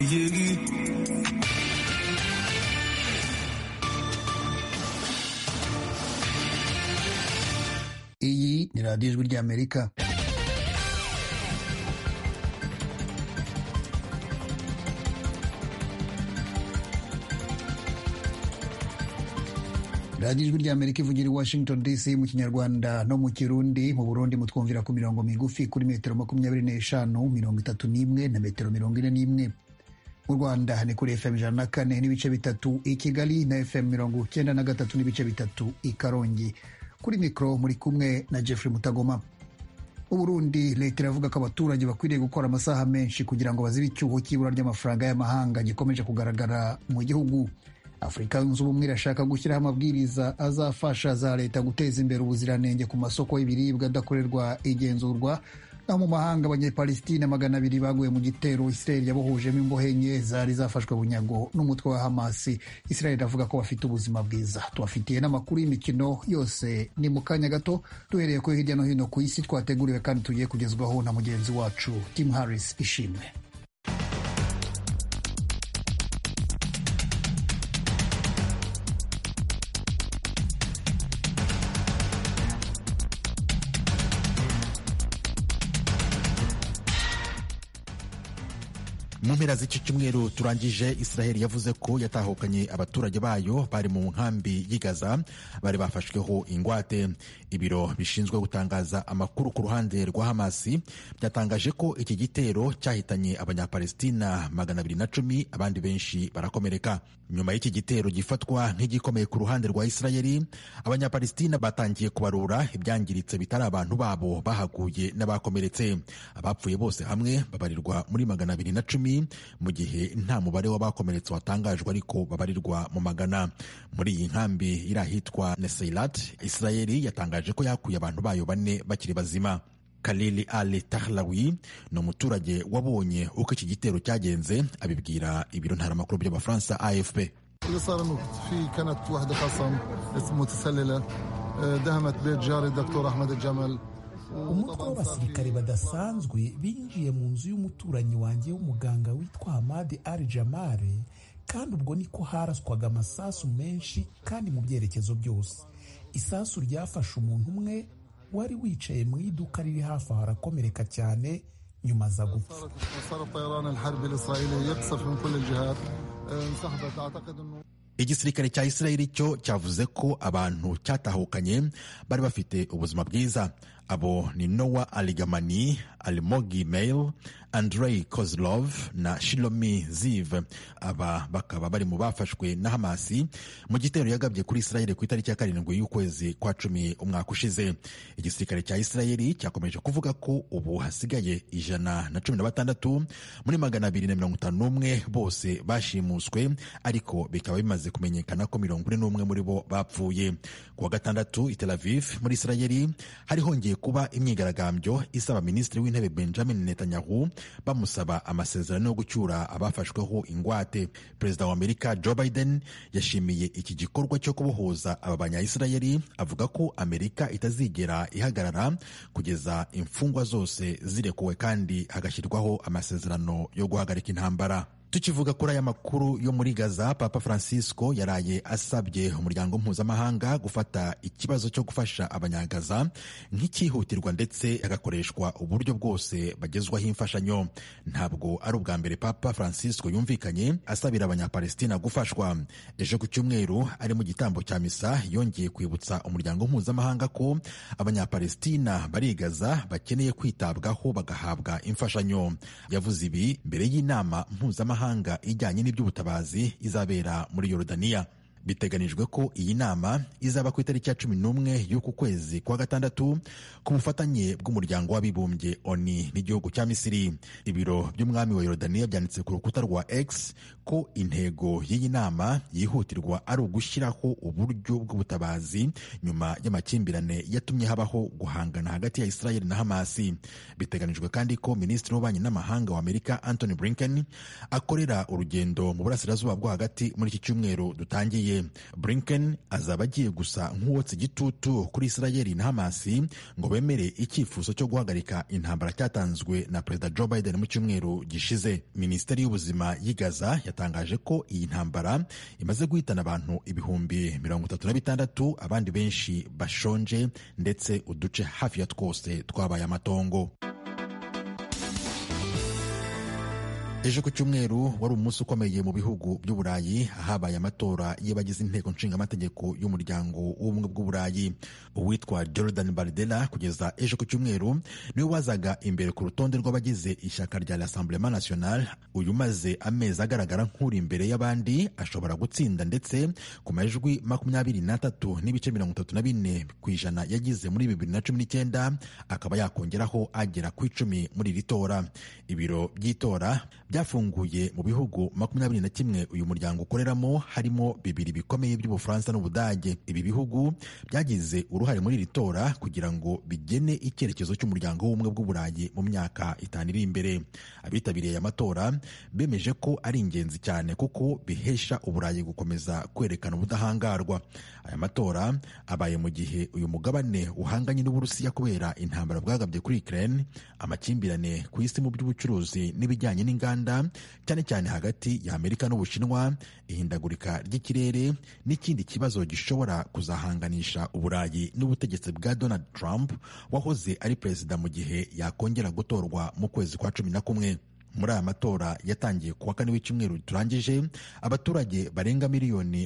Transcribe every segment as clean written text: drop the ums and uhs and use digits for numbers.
Iyi ni radiyo ijwi ry'Amerika. radiyo ijwi ry'Amerika ivugira i Washington DC mu Kinyarwanda no mu Kirundi. Mu Burundi mutwumvira ku mirongo migufi kuri metero 25, 31 na metero 41. Mu Rwanda ni kuri FM 104 n'ibice bitatu i Kigali na FM 93 n'ibice bitatu i Karongi. Kuri mikro muri kumwe na Jeffrey Mutagoma. Mu Burundi leta iravuga ko abaturage bakwiriye gukora amasaha menshi kugira ngo bazibe icyuho cy'ibura ry'amafaranga y'amahanga gikomeje kugaragara mu gihugu. Afurika yunze ubumwe irashaka gushyiraho amabwiriza azafasha za leta guteza imbere ubuziranenge ku masoko y'ibiribwa adakorerwa igenzurwa. Naho mu mahanga abanyepalestina 200 baguye mu gitero Israel yabohojemo imbohe enye zari zafashwe bunyago n'umutwe wa Hamas. Israel iravuga ko bafite ubuzima bwiza. Tubafitiye n'amakuru y'imikino yose ni mu kanya gato, duhereye ko hirya no hino ku isi twateguriwe kandi tugiye kugezwaho na mugenzi wacu Tim Harris Ishimwe. Mu mpera z'iki cyumweru turangije, Israel yavuze ko yatahukanye abaturage bayo bari mu nkambi y'i Gaza bari bafashweho ingwate. Ibiro bishinzwe gutangaza amakuru ku ruhande rwa Hamas byatangaje ko iki gitero cyahitanye abanyapalestina 210, abandi benshi barakomereka. Nyuma y'iki gitero gifatwa nk'igikomeye ku ruhande rwa Israel, abanyapalestina batangiye kubarura ibyangiritse bitari abantu babo bahaguye n'abakomeretse. Abapfuye bose hamwe babarirwa muri 210, mu gihe nta mubare w'abakomeretse watangajwe ariko babarirwa mu magana. Muri iyi nkambi iri ahitwa Neseilat, Israeli yatangaje ko yakuye abantu bayo 4 bakiri bazima. Khalil al-Tahlawi ni umuturage wabonye uko iki gitero cyagenze, abibwira ibiro ntaramakuru by'Abafaransa AFP. Umutwe w'abasirikare badasanzwe binjiye mu nzu y'umuturanyi wanjye w'umuganga witwa Hamad al-Jamal, kandi ubwo niko haraswaga amasasu menshi kandi mu byerekezo byose. Isasu ryafashe umuntu umwe wari wicaye mu iduka riri hafi aho, arakomereka cyane, nyuma aza gupfa. Igisirikare cya Israeli cyo cyavuze ko abantu cyatahukanye bari bafite ubuzima bwiza. Abo ni Noah Aligamani, Almogi Mail, Andrei Kozlov na Shilomi Ziv. Aba bakaba bari mu bafashwe na Hamasi mu gitero yagabye kuri Israeli ku itariki ya 7 y'ukwezi kwa 10 umwaka ushize. Igisirikare cya Israeli cyakomeje kuvuga ko ubu hasigaye 116 muri 251 bose bashimuswe, ariko bikaba bimaze kumenyekana ko 41 muri bo bapfuye. Ku wa gatandatu i Tel Aviv muri Israeli hari hongeye kuba imyigaragambyo isaba Minisitiri w'Intebe Benjamin Netanyahu bamusaba amasezerano yo gucyura abafashweho ingwate. Perezida wa Amerika Joe Biden yashimiye iki gikorwa cyo kubohoza aba banya-Israeli, avuga ko Amerika itazigera ihagarara kugeza imfungwa zose zirekuwe kandi hagashyirwaho amasezerano yo guhagarika intambara. Tukivuga kuri aya makuru yo muri Gaza, Papa Francisco yaraye asabye umuryango mpuzamahanga gufata ikibazo cyo gufasha abanyagaza nk'icyihutirwa, ndetse hagakoreshwa uburyo bwose bagezwaho imfashanyo. Ntabwo ari ubwa mbere Papa Francisco yumvikanye asabira abanyapalestina gufashwa. Ejo ku cyumweru ari mu gitambo cya misa yongeye kwibutsa umuryango mpuzamahanga ko abanyapalestina bari Gaza bakeneye kwitabwaho bagahabwa imfashanyo. Yavuze ibi mbere y'inama mpuzamahanga ijyanye n'iby'ubutabazi izabera muri Yorodaniya. Biteganijwe ko iyi nama izaba ku itariki ya 11 y'uku kwezi kwa gatandatu ku bufatanye bw'umuryango w'abibumbye, ONU n'igihugu cya Misiri. Ibiro by'umwami wa Yorodaniya byanditse ku rukuta rwa X ko intego y'iyi nama yihutirwa ari ugushyiraho uburyo bw'ubutabazi nyuma y'amakimbirane yatumye habaho guhangana hagati ya Israel na Hamasi. Biteganijwe kandi ko Minisitiri w'Ububanyi n'Amahanga wa Amerika Antony Blinken akorera urugendo mu burasirazuba bwo hagati muri iki cyumweru dutangiye. bikomeye. Blinken azaba agiye gusa nk'uwotsa igitutu kuri Israeli na Hamasi ngo bemere icyifuzo cyo guhagarika intambara cyatanzwe na Perezida Joe Biden mu cyumweru gishize. Minisiteri y'ubuzima y'i Gaza yatangaje ko iyi ntambara imaze guhitana abantu ibihumbi 36, abandi benshi bashonje ndetse uduce hafi ya twose twabaye amatongo. Ejo ku cyumweru wari umunsi ukomeye mu bihugu by'Uburayi, habaye amatora y'abagize inteko nshingamategeko y'umuryango w'ubumwe bw'Uburayi. Uwitwa Jordan Bardella kugeza ejo ku cyumweru niwe wazaga imbere ku rutonde rw'abagize ishyaka rya Rassemblement National. Uyu maze amezi agaragara nk'uri imbere y'abandi ashobora gutsinda ndetse ku majwi 23.34% yagize muri 2019 akaba yakongeraho agera ku 10 muri iri tora. Ibiro by'itora byafunguye mu bihugu 21 uyu muryango ukoreramo, harimo 2 bikomeye by'Ubufaransa n'Ubudage. Ibi bihugu byagize uruhare muri iri tora kugira ngo bigene icyerekezo cy'umuryango w'ubumwe bw'Uburayi mu myaka 5 iri imbere. Abitabiriye aya matora bemeje ko ari ingenzi cyane kuko bihesha Uburayi gukomeza kwerekana ubudahangarwa. Aya matora abaye mu gihe uyu mugabane uhanganye n'Uburusiya kubera intambara bwagabye kuri Ukraine, amakimbirane ku isi mu by'ubucuruzi n'ibijyanye n'inganda, cyane cyane hagati ya Amerika n'Ubushinwa, ihindagurika ry'ikirere n'ikindi kibazo gishobora kuzahanganisha Uburayi n'ubutegetsi bwa Donald Trump wahoze ari perezida mu gihe yakongera gutorwa mu kwezi kwa 11. Muri aya matora yatangiye kuwa 4 w'icyumweru turangije, abaturage barenga miliyoni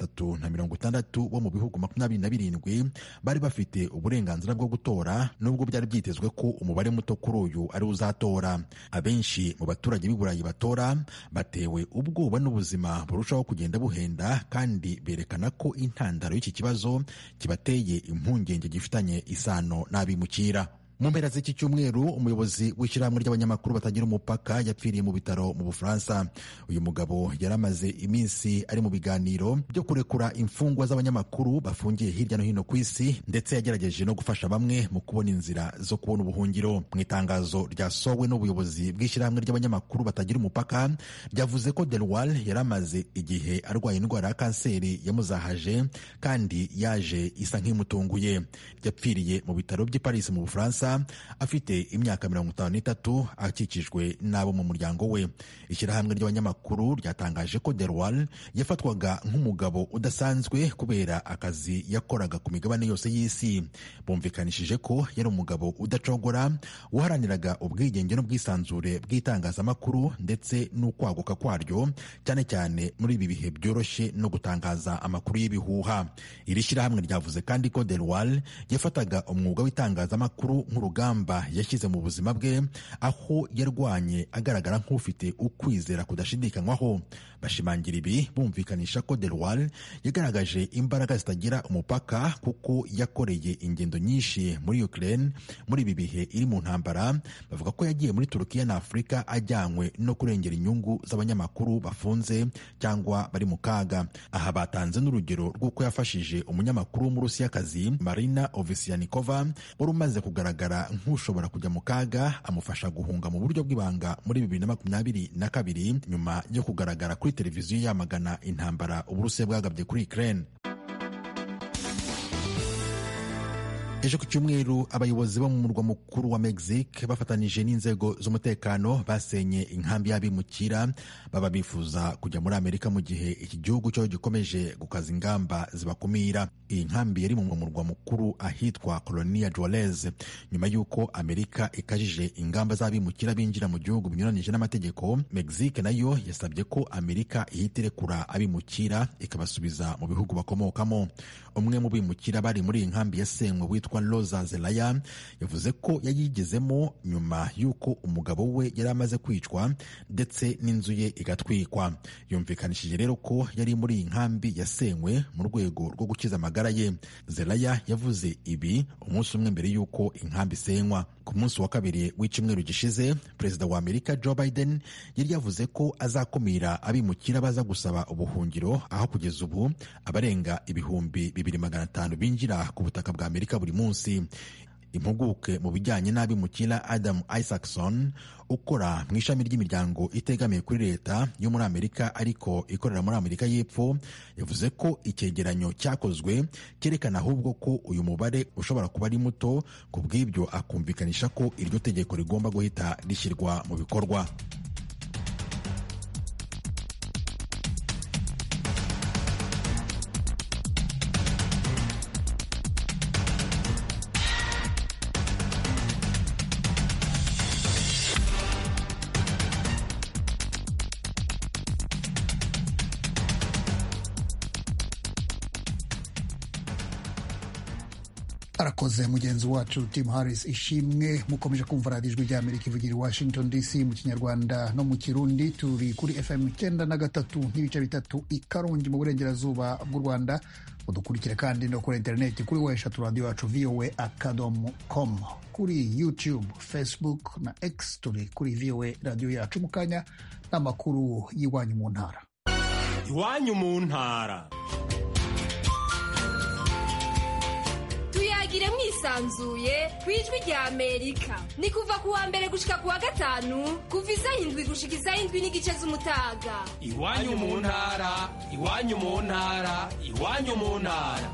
360 bo mu bihugu 27 bari bafite uburenganzira bwo gutora, nubwo byari byitezwe ko umubare muto kuri uyu ari uzatora. Abenshi mu baturage b'i Burayi batora batewe ubwoba n'ubuzima burushaho kugenda buhenda, kandi berekana ko intandaro y'iki kibazo kibateye impungenge gifitanye isano n'abimukira. Mu mpera z'iki cyumweru umuyobozi w'ishyirahamwe ry'abanyamakuru batagira umupaka yapfiriye mu bitaro mu Bufaransa. Uyu mugabo yari amaze iminsi ari mu biganiro byo kurekura imfungwa z'abanyamakuru bafungiye hirya no hino ku isi, ndetse yagerageje no gufasha bamwe mu kubona inzira zo kubona ubuhungiro. Mu itangazo ryasohowe n'ubuyobozi bw'ishyirahamwe ry'abanyamakuru batagira umupaka ryavuze ko Delwal yari amaze igihe arwaye indwara ya kanseri yamuzahaje kandi yaje isa nk'imutunguye. Yapfiriye mu bitaro by'i Paris mu Bufaransa afite imyaka 53, akikijwe n'abo mu muryango we. Ishyirahamwe ry'abanyamakuru ryatangaje ko Delwal yafatwaga nk'umugabo udasanzwe kubera akazi yakoraga ku migabane yose y'isi. Bumvikanishije ko yari umugabo udacogora, uharaniraga ubwigenge n'ubwisanzure bw'itangazamakuru ndetse n'ukwaguka kwaryo, cyane cyane muri ibi bihe byoroshye no gutangaza amakuru y'ibihuha. Iri shyirahamwe ryavuze kandi ko Delwal yafataga umwuga w'itangazamakuru nk'urugamba yashyize mu buzima bwe, aho yarwanye agaragara nk'ufite ukwizera kudashidikanywaho. Bashimangira ibi bumvikanisha ko Delwal yagaragaje imbaraga zitagira umupaka kuko yakoreye ingendo nyinshi muri Ukraine muri ibi bihe iri mu ntambara. Bavuga ko yagiye muri Turukiya na Afurika ajyanywe no kurengera inyungu z'abanyamakuru bafunze cyangwa bari mu kaga. Aha batanze n'urugero rw'uko yafashije umunyamakuru w'Umurusiyakazi Marina Ovsyannikova wari umaze kugaragara nk'ushobora kujya mu kaga, amufasha guhunga mu buryo bw'ibanga muri 2022 nyuma yo kugaragara kuri televiziyo yamagana intambara Uburusiya bwagabye kuri Ukraine. Ejo ku cyumweru abayobozi bo mu murwa mukuru wa Mexique bafatanije n'inzego z'umutekano basenye inkambi y'abimukira baba bifuza kujya muri Amerika mu gihe iki gihugu cyo gikomeje gukaza ingamba zibakumira. Iyi nkambi yari mu murwa mukuru ahitwa Colonia Juarez nyuma y'uko Amerika ikajije ingamba z'abimukira binjira mu gihugu binyuranije n'amategeko. Mexique nayo yasabye ko Amerika ihita irekura abimukira ikabasubiza mu bihugu bakomokamo. Umwe mu bimukira bari muri iyi nkambi yasenywe witwa Rosa Zelaya yavuze ko yayigezemo nyuma y'uko umugabo we yari amaze kwicwa ndetse n'inzu ye igatwikwa. Yumvikanishije rero ko yari muri iyi nkambi yasenywe mu rwego rwo gukiza amagara ye. Zelaya yavuze ibi umunsi umwe mbere y'uko inkambi isenywa. Ku munsi wa kabiri w'icyumweru gishize, Perezida wa Amerika Joe Biden yari yavuze ko azakumira abimukira baza gusaba ubuhungiro, aho kugeza ubu abarenga ibihumbi 2,500 binjira ku butaka bwa Amerika buri munsi. impuguke mu bijyanye n'abimukira Adam Isaacson ukora mu ishami ry'imiryango itegamiye kuri leta yo muri Amerika ariko ikorera muri Amerika y'Epfo yavuze ko icyegeranyo cyakozwe cyerekana ahubwo ko uyu mubare ushobora kuba ari muto, ku bw'ibyo akumvikanisha ko iryo tegeko rigomba guhita rishyirwa mu bikorwa. arakoze mugenzi wacu Tim Harris ishimwe. Mukomeje kumva radiyo ijwi ry'Amerika ivugira i Washington DC mu kinyarwanda no mu kirundi. Turi kuri FM 93 n'ibice bitatu i Karongi mu burengerazuba bw'u Rwanda. Mudukurikire kandi no kuri interineti kuri weshatu radio yacu voa.com, kuri YouTube, Facebook na X turi kuri VOA radio yacu. Mu kanya n'amakuru y'iwanyu mu ntara. Iwanyu mu ntara. Tuyagire mwisanzuye kwijwi rya Amerika. Ni kuva kuwa mbere gushika kuwa gatanu kuva isaha 7 gushika isaha 7 n'igice z'umutaga. Iwanyu mu ntara, iwanyu mu ntara, iwanyu mu ntara.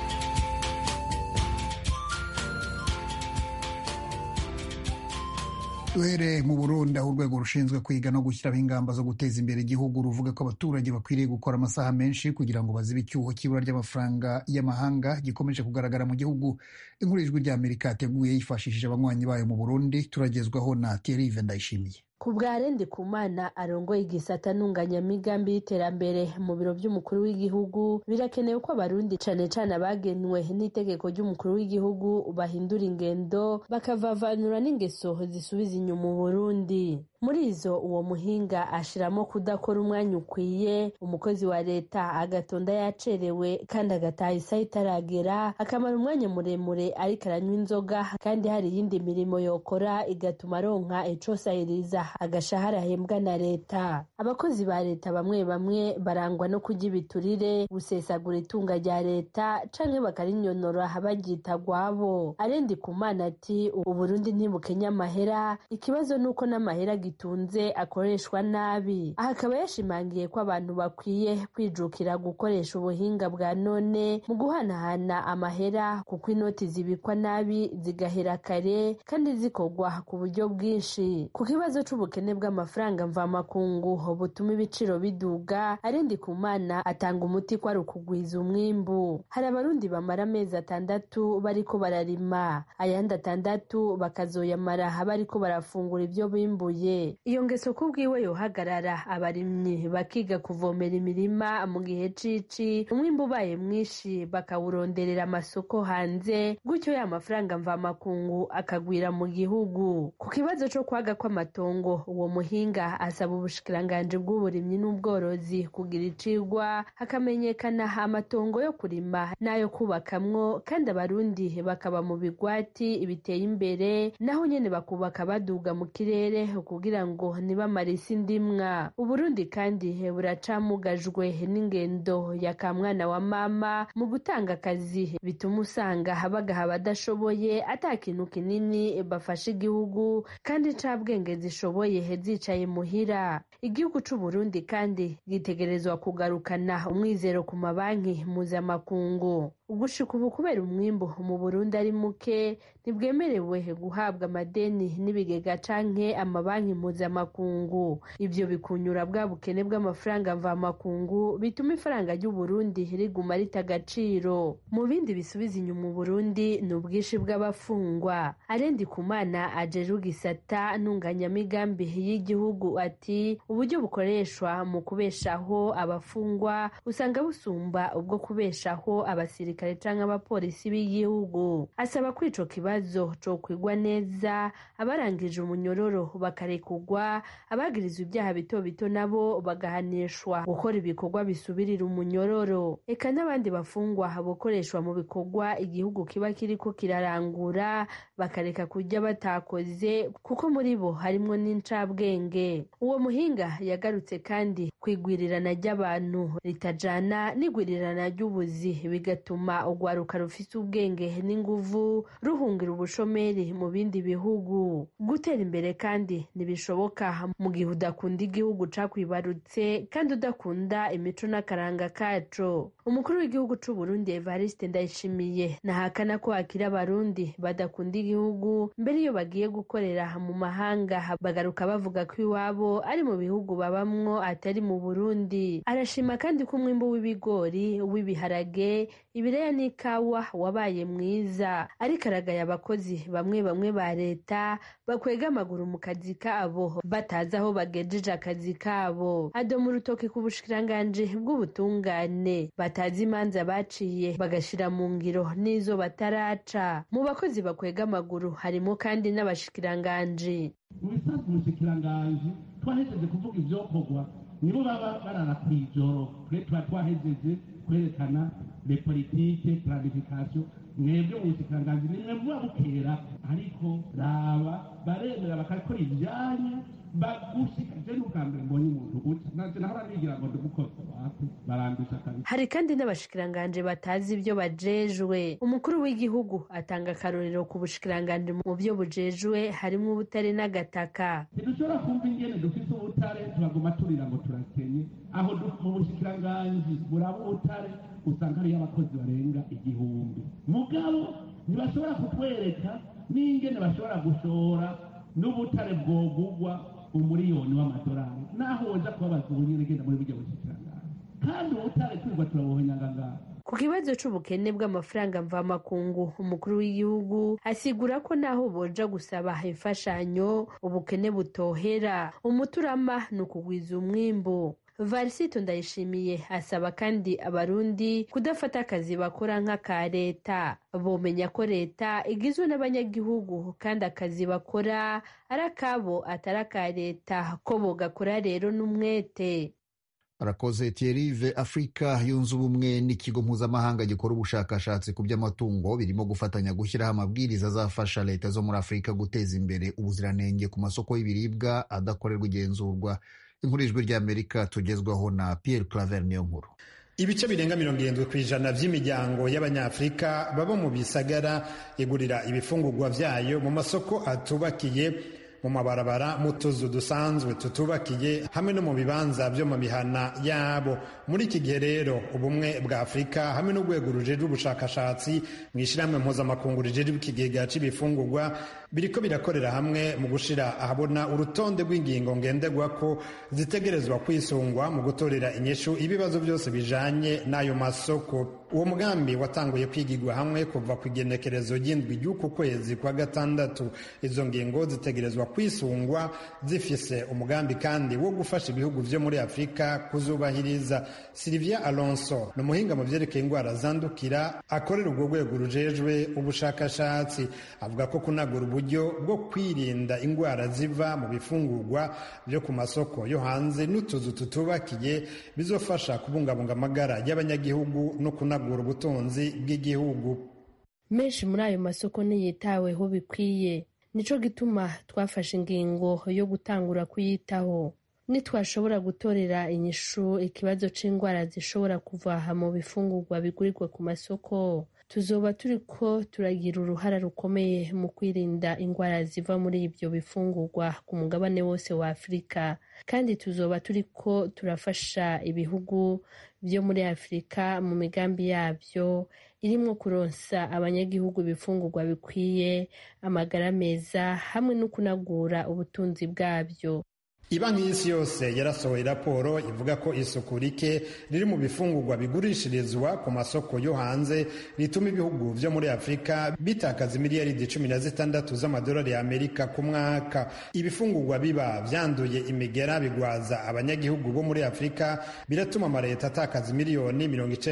Duhere mu Burundi aho urwego rushinzwe kwiga no gushyiraho ingamba zo guteza imbere igihugu ruvuga ko abaturage bakwiriye gukora amasaha menshi kugira ngo bazibe icyuho cy'ibura ry'amafaranga y'amahanga gikomeje kugaragara mu gihugu. Inkuru y'ijwi ry'Amerika yateguye yifashishije abanywanyi bayo mu Burundi, turagezwaho na Thierry Ndayishimiye. Ku bwa Ndikumana arongoye igisata ntunganyamigambi y'iterambere mu biro by'umukuru w'igihugu, birakenewe ko abarundi cane cane abagenwe n'itegeko ry'umukuru w'igihugu bahindura ingendo bakavavanura n'ingeso zisubiza inyuma mu Burundi. Muri izo uwo muhinga ashiramo kudakora umwanya ukwiye, umukozi wa leta agatonda yacerewe kandi agataha isaha itaragera, akamara umwanya muremure ariko aranywa inzoga kandi hari iyindi mirimo yokora igatuma aronka icosahiriza agashahara ahembwa na leta. Abakozi ba leta bamwe bamwe barangwa no kurya ibiturire, gusesagura itunga rya leta canke bakarinyonora baryita gwabo. Ndikumana ati Uburundi ntibukenya amahera, ikibazo nuko n'amahera gitunze akoreshwa nabi. Aha akaba yashimangiye ko abantu bakwiye kwijukira gukoresha ubuhinga bwa none mu guhanahana amahera, kuko inoti zibikwa nabi zigahera kare kandi zikogwa ku buryo bwinshi. Ku kibazo c'ubukene bw'amafaranga mvamakungu butuma ibiciro biduga, Ndikumana atanga umuti ko ari ukugwiza umwimbu. Hari abarundi bamara amezi 6 bariko bararima, ayandi 6 bakazoyamara bariko barafungura ibyo bimbuye. Iyo ngeso kubwiwe yohagarara, abarimyi bakiga kuvomera imirima mu gihe cici, umwimbu ubaye mwinshi bakawuronderera amasoko hanze, gutyo ya mafaranga mvamakungu akagwira mu gihugu. Ku kibazo co kwaga kw'amatongo, uwo muhinga asaba ubushikiranganji bw'uburimyi n'ubworozi kugira icigwa hakamenyekana amatongo yo kurima n'ayo kubakamwo, kandi abarundi bakaba mu bigwati biteye imbere, naho nyene bakubaka baduga mu kirere kugira ngo nibamara isi ndimwa. Uburundi kandi buracamugajwe n'ingendo ya kamwana wa mama mu gutanga akazi, bituma usanga bagaha abadashoboye ata kintu kinini bafasha igihugu kandi cabwenge zishoboye zicaye muhira. Igihugu c'Uburundi kandi gitegerezwa kugarukana umwizero ku mabanki mpuzamakungu. Ugushika ubu kubera umwimbu mu Burundi ari muke, ntibwemerewe guhabwa amadeni n'ibigega canke amabanki mpuzamakungu. Ivyo bikunyura bwa bukene bw'amafaranga mvamakungu bituma ifaranga ry'Uburundi riguma rita agaciro. Mu bindi bisubiza inyuma mu Burundi ni ubwinshi bw'abafungwa. Ndikumana ajeje igisata ntunganyamigambi y'igihugu ati uburyo bukoreshwa mu kubeshaho abafungwa usanga busumba ubwo kubeshaho abasirikare canke abapolisi b'igihugu. Asaba ko ico kibazo co kwigwa neza, abarangije umunyororo bakarekugwa, abagirizwa ibyaha bito bito nabo bagahanishwa gukora ibikorwa bisubirira umunyororo. Eka n'abandi bafungwa bokoreshwa mu bikorwa igihugu kiba kiriko kirarangura bakareka kurya batakoze, kuko muri bo harimwo n'incabwenge. Uwo muhinga yagarutse kandi kwigwirirana ry'abantu ritajana n'igwirirana ry'ubuzi bigatuma urwaruka rufite ubwenge n'inguvu ruhungira ubushomeri mu bindi bihugu. Gutera imbere kandi ntibishoboka mu gihe udakunda igihugu cakwibarutse kandi udakunda imico n'akaranga kaco. Umukuru w'igihugu c'u Burundi Evariste Ndayishimiye nahakana ko hakiri abarundi badakunda igihugu, mbere iyo bagiye gukorera mu mahanga bagaruka bavuga ko iwabo ari mu bihugu babamwo atari mu Burundi. Arashima kandi ko umwimbu w'ibigori, w'ibiharage, ibiraya n'ikawa wabaye mwiza, ariko aragaya abakozi bamwe bamwe ba leta bakwega amaguru mu kazi kabo batazi aho bagejeje akazi kabo. Adoma urutoki ku bushikiranganji bw'ubutungane batazi imanza baciye bagashira mu ngiro n'izo bataraca. Mu bakozi bakwega amaguru harimo kandi n'abashikiranganji. Mu bisanzwe umushikiranganji twahejeje kuvuga ivyokorwa nibo baba barara kw'ijoro, tuba twahejeje kwerekana le politike planification. Mwebwe mu bushikiranganji nimwe muba bukera, ariko raba baremera bakakora ivyanya bagushikaje n'ubwambere mbonye umuntu gutya naje nahora nigira ngo ndugukoze barandusha kabisa. Hari kandi n'abashikiranganje batazi ibyo bajejwe. Umukuru w'igihugu atanga akarorero ku bushikiranganje mu byo bujejwe harimo ubutare n'agataka. Ntidushobora kumva ingene dufite ubutare tubagoma turira ngo turakenye, aho mu bushikiranganje buraba ubutare usanga hariyo abakozi barenga 1000. Mugabo ntibashobora kutwereka n'ingene bashobora gushora n'ubutare bwogugwa umuriyoni w'amadolari, naho woza kubabaza ubunyene genda muri buryo bushikiranganje kandi ubutare twirwa turabohonyanganga. Ku kibazo c'ubukene bw'amafaranga mvamakungu, umukuru w'igihugu asigura ko naho boja gusaba imfashanyo ubukene butohera. Umuturama ni ukugwiza umwimbu. Varisito Ndayishimiye asaba kandi abarundi kudafata akazi bakora nk'aka leta. Bomenya ko leta igizwe n'abanyagihugu kandi akazi bakora ari akabo atari aka leta, ko bogakora rero n'umwete. Arakoze Thierry. Afrika yunze ubumwe n'ikigo mpuzamahanga gikora ubushakashatsi ku by'amatungo birimo gufatanya gushyiraho amabwiriza azafasha leta zo muri Afurika guteza imbere ubuziranenge ku masoko y'ibiribwa adakorerwa igenzurwa. Inkuru y'Ijwi ry'Amerika tugezwaho na Pierre Claver Niyonkuru. Ibice birenga 70% by'imiryango y'Abanyafrika baba mu bisagara igurira ibifungurwa vyayo mu masoko atubakiye, mu mabarabara, mu tuzu dusanzwe tutubakiye, hamwe no mu bibanza byo mu mihana yabo. Muri iki gihe rero ubumwe bwa Afurika hamwe n'urwego rujejwe ubushakashatsi mu ishyirahamwe mpuzamakungu rijejwe ikigega c'ibifungurwa biriko birakorera hamwe mu gushira ahabona urutonde rw'ingingo ngenderwako zitegerezwa kwisungwa mu gutorera inyishu ibibazo byose bijanye n'ayo masoko. Uwo mugambi watanguye kwigirwa hamwe kuva ku igenekerezo ry'indwi ry'uku kwezi kwa gatandatu. Izo ngingo zitegerezwa kwisungwa zifise umugambi kandi wo gufasha ibihugu vyo muri Afurika kuzubahiriza. Sylvia Alonso ni umuhinga mu vyerekeye indwara zandukira akorera urwo rwego rujejwe ubushakashatsi, avuga ko kunagura uburyo bwo kwirinda indwara ziva mu bifungurwa byo ku masoko yo hanze n'utuzu tutubakiye bizofasha kubungabunga amagara y'abanyagihugu no kunagura ubutunzi bw'igihugu. Menshi muri ayo masoko ntiyitaweho bikwiye, nico gituma twafashe ingingo yo gutangura kuyitaho. Nitwashobora gutorera inyishu ikibazo c'indwara zishobora kuva mu bifungurwa bigurirwa ku masoko, tuzoba turiko turagira uruhara rukomeye mu kwirinda indwara ziva muri ibyo bifungurwa ku mugabane wose wa Afurika, kandi tuzoba turiko turafasha ibihugu byo muri Afurika mu migambi yabyo irimwo kuronsa abanyagihugu ibifungurwa bikwiye, amagara meza hamwe no kunagura ubutunzi bwabyo. Ibanki y'Isi yose yarasohoye raporo ivuga ko isuku rike riri mu bifungurwa bigurishirizwa ku masoko yo hanze rituma ibihugu vyo muri Afurika bitakaza miliyaridi 16 z'amadolari y'Amerika ku mwaka. Ibifungurwa biba vyanduye imigera bigwaza abanyagihugu bo muri Afurika, biratuma amaleta atakaza miliyoni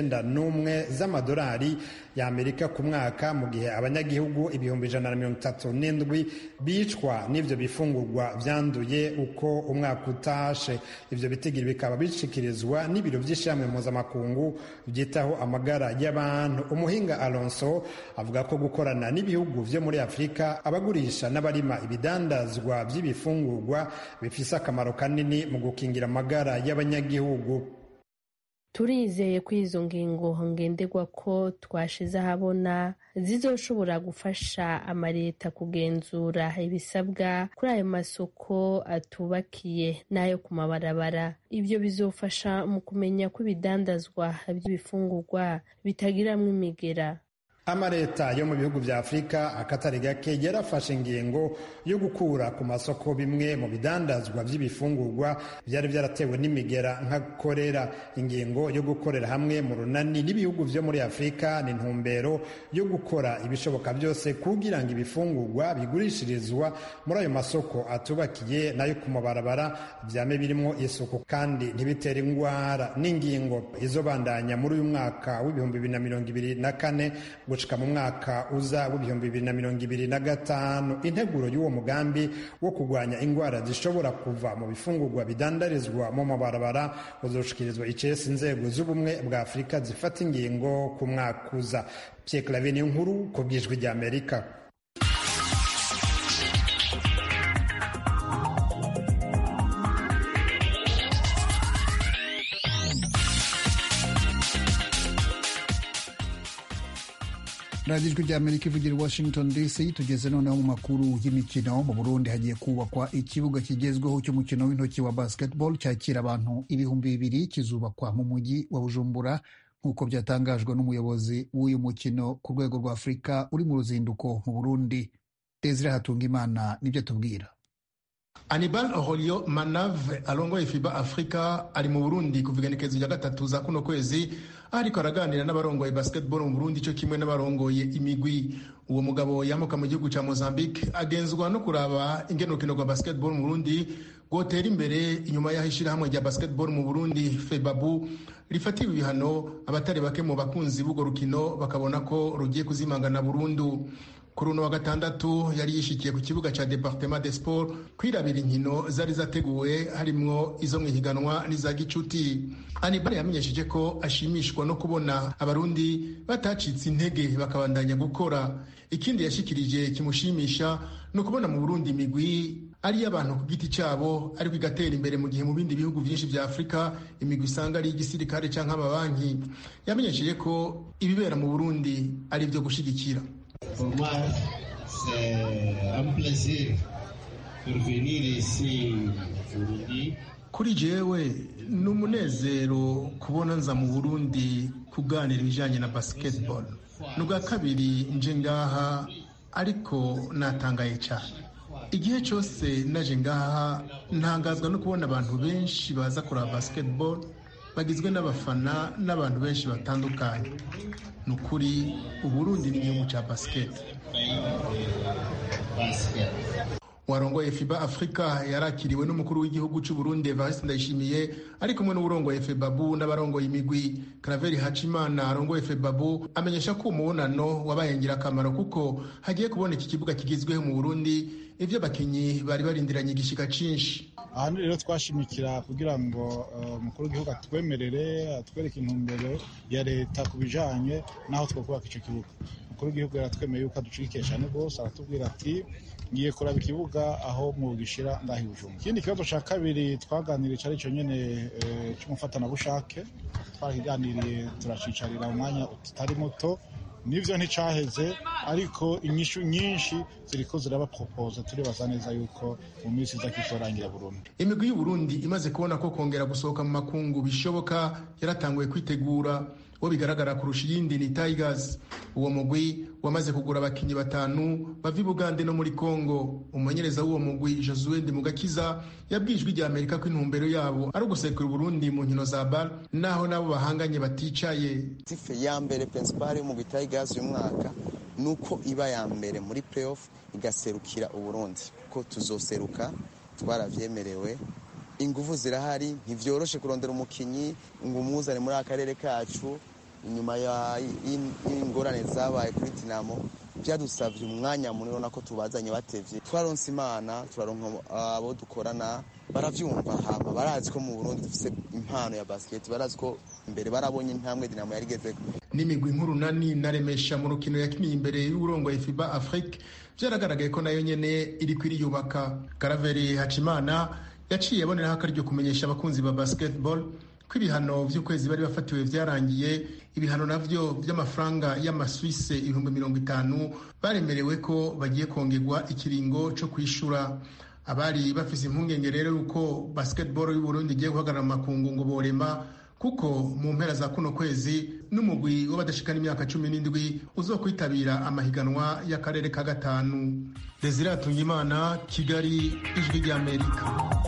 91 z'amadolari y'Amerika ku mwaka, mu gihe abanyagihugu 137 bicwa n'ivyo bifungurwa vyanduye uko umwaka utashe. Ivyo bitigiri bikaba bishikirizwa n'ibiro vy'ishamwe mpuzamakungu vyitaho amagara y'abantu. Umuhinga Alonso avuga ko gukorana n'ibihugu vyo muri Afrika, abagurisha n'abarima ibidandazwa vy'ibifungurwa bifise akamaro kanini mu gukingira amagara y'abanyagihugu. Turizeye ko izo ngingo ngenderwa ko twashize ahabona zizoshobora gufasha amaleta kugenzura ibisabwa kuri ayo masoko atubakiye n'ayo ku mabarabara. Ibyo bizofasha mu kumenya ko ibidandazwa by'ibifungurwa bitagiramwo imigera. Amaleta yo mu bihugu vya Afrika akatari gake yarafashe ingingo yo gukura ku masoko bimwe mu bidandazwa vy'ibifungurwa vyari vyaratewe n'imigera nka korera. Ingingo yo gukorera hamwe mu runani n'ibihugu vyo muri Afrika ni ntumbero yo gukora ibishoboka byose kugira ngo ibifungurwa bigurishirizwa muri ayo masoko atubakiye nayo ku mabarabara vyame birimo isuku kandi ntibitere ingwara. N'ingingo izobandanya muri uyu mwaka w'ibihumbi 2024 gushika mu mwaka uza w'ibihumbi 2025. Integuro y'uwo mugambi wo kurwanya ingwara zishobora kuva mu bifungurwa bidandarizwa mu mabarabara uzoshikirizwa icese inzego z'ubumwe bwa Afrika zifata ingingo ku mwaka uza. Pierre Claver Nkuru ku bw'Ijwi ry'Amerika. radiyo ijwi ry'Amerika ivugira i Washington DC. Tugeze noneho mu makuru y'imikino. Mu Burundi hagiye kubakwa ikibuga kigezweho cy'umukino w'intoki wa basketball cyakira abantu 2,000 kizubakwa mu mujyi wa Bujumbura nk'uko byatangajwe n'umuyobozi w'uyu mukino ku rwego rwa Afurika uri mu ruzinduko mu Burundi. Desire Hatungimana nibyo tubwira. Anibal Aurelio Manave alongoye FIBA Africa ari mu Burundi kuva igenekerezo rya 3 za kuno kwezi, ariko araganira n'abarongoye basketball mu Burundi cyo kimwe n'abarongoye imigwi. Uwo mugabo yamuka mu gihugu ca Mozambique agenzwa no kuraba ingene urukino rwa basketball mu Burundi gotera imbere inyuma y'ahishira hamwe rya basketball mu Burundi FEBABU rifatiwe ibihano abatari bake mu bakunzi b'ugo rukino bakabona ko rugiye kuzimangana burundu. Kuri uno wa gatandatu yari yishikiye ku kibuga ca Departement des Sports kwirabira inkino zari zateguwe harimwo izo mwihiganwa n'iza gicuti. Anibal yamenyesheje ko ashimishwa no kubona abarundi batacitse intege bakabandanya gukora. Ikindi yashikirije kimushimisha no kubona mu Burundi imigwi ari abantu ku giti cyabo ariko igatera imbere, mu gihe mu bindi bihugu byinshi vya Afrika imigwi isanga ari igisirikare canke amabanki. Yamenyesheje ko ibibera mu Burundi ari byo gushigikira. Pour moi, c'est un plaisir de venir ici aujourd'hui. Kuri jewe ni umunezero kubona nza mu Burundi kuganira ibijanye na basketball. Nubwa kabiri nje ngaha, ariko natangaye cyane. Igihe cyose naje ngaha ntangazwa no kubona abantu benshi baza kuraba basketball bagizwe n'abafana n'abantu benshi batandukanye. Nukuri Uburundi ni igihugu cya basket. Warongoye FIBA Africa yarakiriwe n'umukuru w'igihugu cy'u Burundi Evariste Ndayishimiye ari kumwe n'urongoye FEBABU n'abarongoye imigwi. Claver Hachimana arongoye FEBABU amenyesha ko umubonano wabaye ngirakamaro kuko hagiye kuboneka ikibuga kigizweho mu Burundi ivyo abakinyi bari barindiranye igishika cinshi. Aha rero twashimikira kugira ngo umukuru w'igihugu atwemerere atwereke intumbero ya leta ku bijanye naho twokubaka ico kibuga. Umukuru w'igihugu yaratwemeye yuko aducikiye cyane rwose, aratubwira ati ngiye kuraba ikibuga aho mwugishira ndahi Bujumbura. Ikindi kibazo ca kabiri twaganiriye cari ico nyene c'umufatanabushake, twarakiganiriye turacicarira umwanya utari muto. Nivyo nticaheze, ariko inyishu nyinshi ziriko ziraba propose, turibaza neza yuko mu minsi iza kizorangira burundu. Imigwi y'u Burundi imaze kubona ko kongera gusohoka mu makungu bishoboka yaratanguye kwitegura. Uwo bigaragara kurusha iyindi ni Tigers. Uwo mugwi wamaze kugura abakinyi 5 bava i Bugande no muri Congo. Umumenyereza w'uwo mugwi Josué Ndimugakiza yabwijwe rya Amerika ko intumbero yabo ari ugusekura Burundi mu nkino za BAL, naho nabo bahanganye baticaye. Tife ya mbere principal y'umugwi Tigers uyu mwaka nuko iba ya mbere muri playoff igaserukira Uburundi, ko tuzoseruka twaravyemerewe. Ingufu zirahari, ntivyoroshe kurondera umukinyi ngo umuzane muri akarere kacu inyuma y'ingorane zabaye kuri Dinamo, byadusavye umwanya munini ubona ko tubazanye batevye. Twaronse Imana, turaronka abo dukorana baravyumva, hama barazi ko mu Burundi dufise impano ya basket, barazi ko imbere barabonye intambwe Dinamo yarigezeko. N'imigwi nkuru nani naremesha mu rukino yakiniye imbere y'uburongo ya FIBA Afrique byaragaragaye ko nayo nyene iri kwiriyubaka. Karaveri Hacimana yaciye aboneraho akaryo kumenyesha abakunzi ba basketball ko ibihano vy'ukwezi bari bafatiwe vyarangiye. Ibihano navyo vy'amafaranga y'amaswisse 50,000 baremerewe ko bagiye kongerwa ikiringo co kwishura. Abari bafise impungenge rero uko basketball y'u Burundi igiye guhagarara makungu ngo borema, kuko mu mpera za kuno kwezi n'umugwi w'abadashikana imyaka 17 uzokwitabira amahiganwa y'akarere ka 5. Desire Atungimana, Kigali, Ijwi ry'Amerika.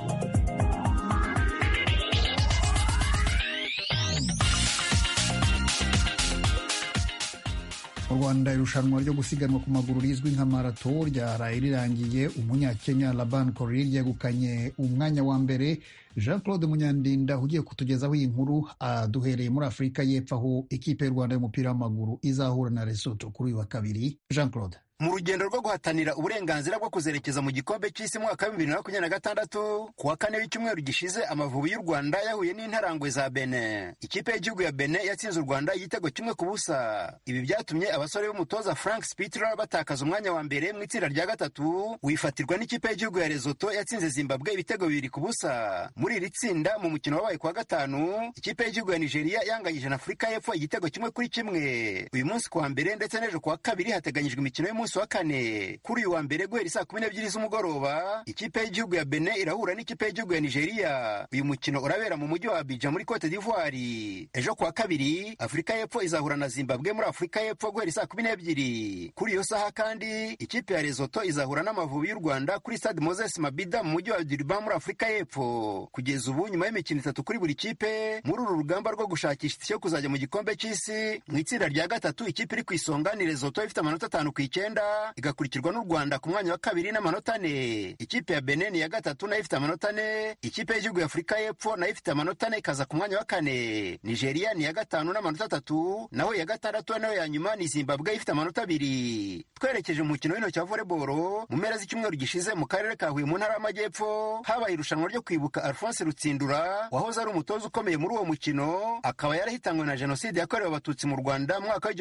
mu Rwanda irushanwa ryo gusiganwa ku maguru rizwi nka marato ryaraye rirangiye. Umunyakenya Laban Korir yegukanye umwanya wa mbere. Jean Claude Munyandinda ugiye kutugezaho iyi nkuru duhereye muri Afurika y'Epfo aho ikipe y'u Rwanda y'umupira w'amaguru izahura na Lesotho kuri uyu wa kabiri. Jean Claude. Mu rugendo rwo guhatanira uburenganzira bwo kuzerekeza mu gikombe cy'isi mwaka wa 2026 kuwa kane w'icyumweru gishize Amavubi y'u Rwanda yahuye n'intarangwe za Benin. Ikipe y'igihugu ya Benin yatsinze u Rwanda igitego 1-0. Ibi byatumye abasore b'umutoza Frank Spitler batakaza umwanya wa mbere mu itsinda rya gatatu, wifatirwa n'ikipe y'igihugu ya Lesotho yatsinze Zimbabwe ibitego 2-0. Muri iri tsinda mu mukino wabaye kuwa gatanu, ikipe y'igihugu ya Nigeria yanganyije na Afurika y'Epfo igitego 1-1. Uyu munsi kuwa mbere ndetse n'ejo kuwa kabiri hateganyijwe imikino y'umunsi wa kane. Kuri uyu wa mbere guhera saa 12 z'umugoroba ikipe y'igihugu ya Benin irahura n'ikipe y'igihugu ya Nigeria. Uyu mukino urabera mu mujyi wa Abidjan muri Cote d'Ivoire. Ejo kuwa kabiri Afurika y'Epfo izahura na Zimbabwe muri Afurika y'Epfo guhera saa 12. Kuri iyo saha kandi ikipe ya Lesotho izahura n'Amavubi y'u Rwanda kuri Stade Moses Mabida mu mujyi wa Durban muri Afurika y'Epfo. Kugeza ubu nyuma y'imikino 3 kuri buri kipe muri uru rugamba rwo gushakisha itike yo kuzajya mu gikombe cy'isi, mu itsinda rya gatatu ikipe iri ku isonga ni Lesotho ifite amanota 5-9, igakurikirwa n'u Rwanda ku mwanya wa kabiri n'amanota 4. Ikipe ya Benin ya gatatu nayo ifite amanota 4. Ikipe y'igihugu ya Afurika y'Epfo nayo ifite amanota 4 ikaza ku mwanya wa 4. Nigeria ni ya gatanu n'amanota 3, naho ya gatandatu nayo ya nyuma ni Zimbabwe ifite amanota 2. Twerekeje mu mukino w'intoki wa volleyball mu mpera z'icyumweru gishize mu karere ka Huye mu ntara y'Amajyepfo habaye irushanwa ryo kwibuka Alphonse Rutsindura wahoze ari umutoza ukomeye muri uwo mukino, akaba yarahitanywe na jenoside yakorewe abatutsi mu Rwanda mu mwaka wa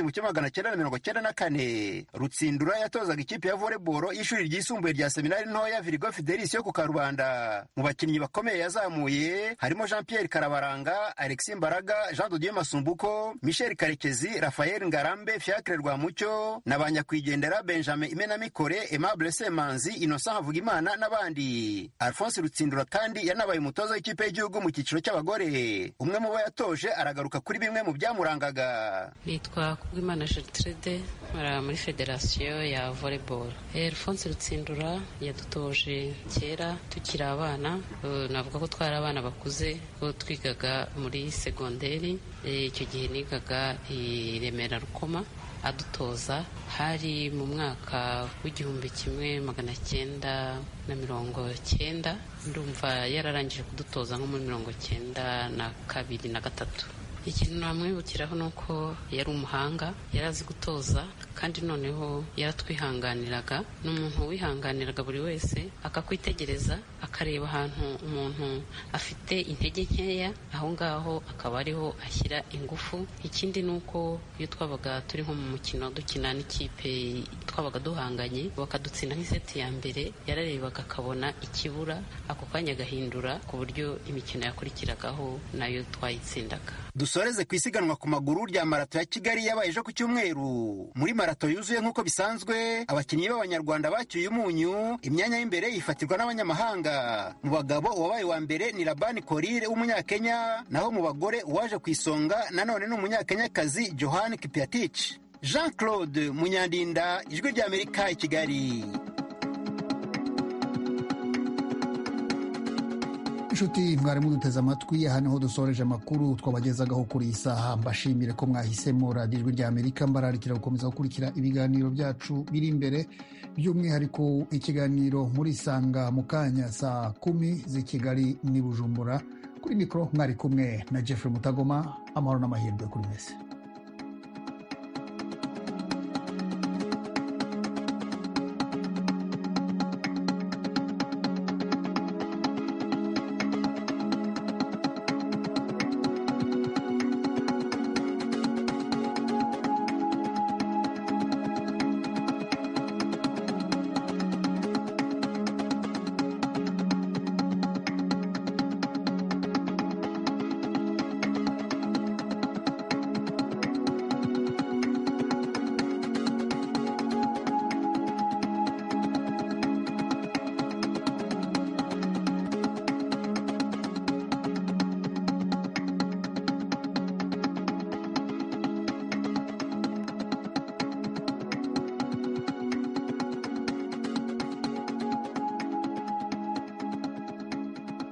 1994. Rutsindura yatozaga ikipe ya volleyball y'ishuri ryisumbuye rya seminari ntoya Virgo Fidelis yo ku Karubanda. Mu bakinnyi bakomeye yazamuye harimo Jean Pierre Karabaranga, Alexis Mbaraga, Jean de Dieu Masumbuko, Michel Karekezi, Raphael Ngarambe, Fiacre Rwamucyo na Banyakwigendera Benjamin Imenamikore, Aimable Semanzi, Innocent Havugimana n'abandi. Alphonse Rutsindura kandi yanabaye umutoza w'ikipe y'igihugu mu cyiciro cy'abagore. Umwe mu bo yatoje aragaruka kuri bimwe mu byamurangaga. Nitwa Kubwimana Gertrude muri Federasiyo ya volleyball. Alphonse Rutsindura yadutoje kera tukiri abana, navuga ko twari abana bakuze, ko twigaga muri segonderi. Icyo gihe nigaga i Remera Rukoma. Adutoza hari mu mwaka w'1990, ndumva yararangije kudutoza nko muri 1992 na 3. Ikintu namwibukiraho nuko yari umuhanga, yarazi gutoza kandi noneho yaratwihanganiraga. N'umuntu wihanganiraga buri wese, akakwitegereza akareba ahantu umuntu afite intege nkeya, aho ngaho akaba ariho ashyira ingufu. Ikindi nuko iyo twabaga turi nko mu mukino dukina n'ikipe twabaga duhanganye bakadutsinda nk'iseti ya mbere, yararebaga akabona ikibura, ako kanya agahindura ku buryo imikino yakurikiragaho nayo twayitsindaga. Dusoreze ku isiganwa ku maguru rya marato ya Kigali yabaye ejo ku cyumweru. Muri marato yuzuye nk'uko bisanzwe, abakinnyi b'Abanyarwanda bacyuye umunyu, imyanya y'imbere yifatirwa n'abanyamahanga. Mu bagabo uwabaye wa mbere ni Laban Korir w'umunyakenya, naho mu bagore uwaje ku isonga nanone ni umunyakenyakazi Johan Kipiatich. Jean Claude Munyandinda, Ijwi ry'Amerika i Kigali. Inshuti mwari muduteze amatwi, aha niho dusoreje amakuru twabagezagaho kuri iyi saha. Mbashimire ko mwahisemo radiyo Ijwi ry'Amerika, mbararikira gukomeza gukurikira ibiganiro byacu biri imbere, by'umwihariko ikiganiro muri Sanga mu kanya saa 10 z'i Kigali n'i Bujumbura. Kuri mikoro mwari kumwe na Jeffrey Mutagoma. Amahoro n'amahirwe kuri mwese.